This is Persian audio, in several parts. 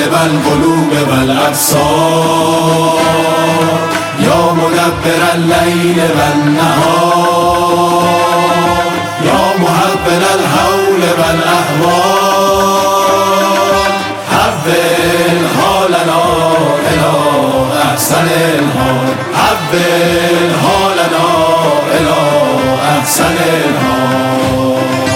غالب القلوب و الابصار یا مدبر اللیل و النهار یا محول الحول و الاحوال حول حالنا الى احسن الحال حول حالنا الى احسن الحال.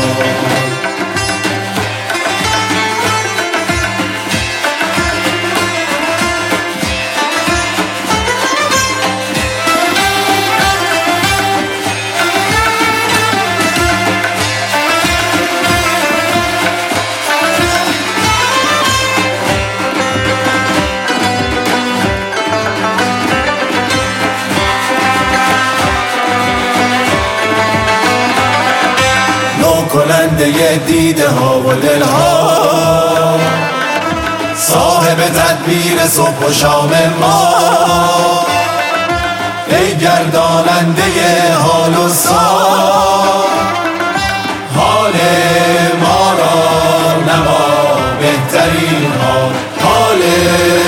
کننده دیده ها و دل ها صاحب تدبیر صبح و شام ما ای گرداننده حال و سار حال ما را نما بهترین حال